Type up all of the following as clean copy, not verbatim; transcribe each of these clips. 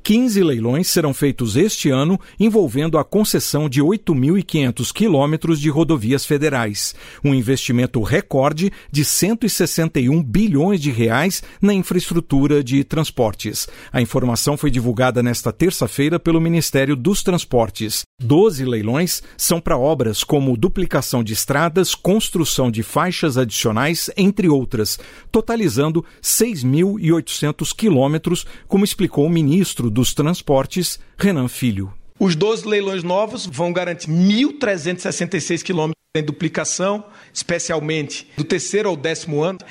15 leilões serão feitos este ano, envolvendo a concessão de 8.500 quilômetros de rodovias federais, um investimento recorde de 161 bilhões de reais na infraestrutura de transportes. A informação foi divulgada nesta terça-feira pelo Ministério dos Transportes. 12 leilões são para obras como duplicação de estradas, construção de faixas adicionais, entre outras, totalizando 6.800 quilômetros, como explicou o ministro dos Transportes, Renan Filho. Os 12 leilões novos vão garantir 1.366 quilômetros em duplicação, especialmente do terceiro ao 10º ano,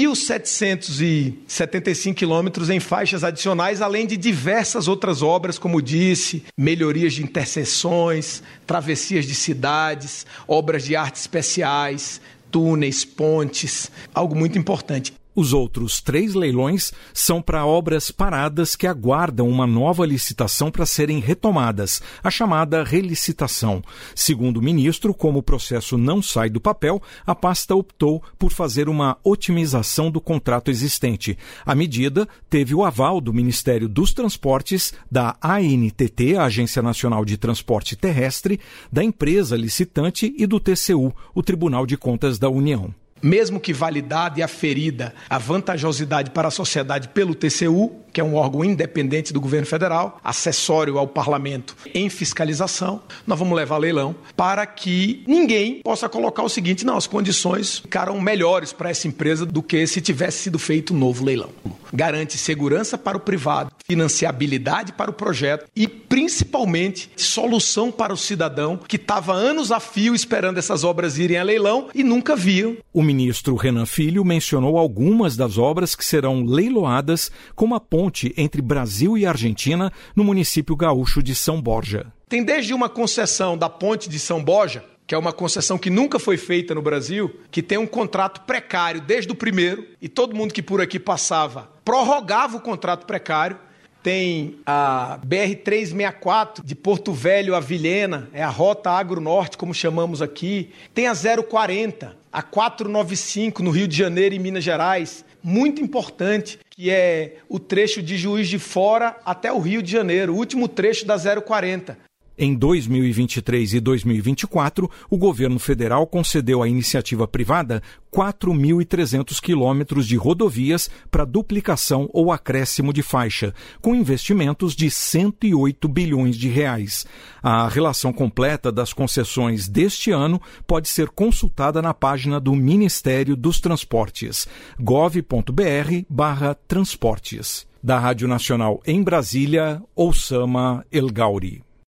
1.775 quilômetros em faixas adicionais, além de diversas outras obras, como disse, melhorias de interseções, travessias de cidades, obras de arte especiais, túneis, pontes, algo muito importante. Os outros 3 leilões são para obras paradas que aguardam uma nova licitação para serem retomadas, a chamada relicitação. Segundo o ministro, como o processo não sai do papel, a pasta optou por fazer uma otimização do contrato existente. A medida teve o aval do Ministério dos Transportes, da ANTT, a Agência Nacional de Transporte Terrestre, da empresa licitante e do TCU, o Tribunal de Contas da União. Mesmo que validada e aferida a vantajosidade para a sociedade pelo TCU, que é um órgão independente do governo federal, acessório ao parlamento em fiscalização, nós vamos levar a leilão para que ninguém possa colocar o seguinte: não, as condições ficaram melhores para essa empresa do que se tivesse sido feito um novo leilão. Garante segurança para o privado, financiabilidade para o projeto e, principalmente, solução para o cidadão que estava anos a fio esperando essas obras irem a leilão e nunca viam. O ministro Renan Filho mencionou algumas das obras que serão leiloadas, como a ponte entre Brasil e Argentina, no município gaúcho de São Borja. Tem desde uma concessão da ponte de São Borja, que é uma concessão que nunca foi feita no Brasil, que tem um contrato precário desde o primeiro, e todo mundo que por aqui passava prorrogava o contrato precário. Tem a BR-364 de Porto Velho a Vilhena, é a Rota Agro-Norte, como chamamos aqui. Tem a 040, a 495 no Rio de Janeiro e Minas Gerais, muito importante, que é o trecho de Juiz de Fora até o Rio de Janeiro, o último trecho da 040. Em 2023 e 2024, o governo federal concedeu à iniciativa privada 4.300 quilômetros de rodovias para duplicação ou acréscimo de faixa, com investimentos de 108 bilhões de reais. A relação completa das concessões deste ano pode ser consultada na página do Ministério dos Transportes, gov.br/transportes. Da Rádio Nacional em Brasília, Oussama El Gauri.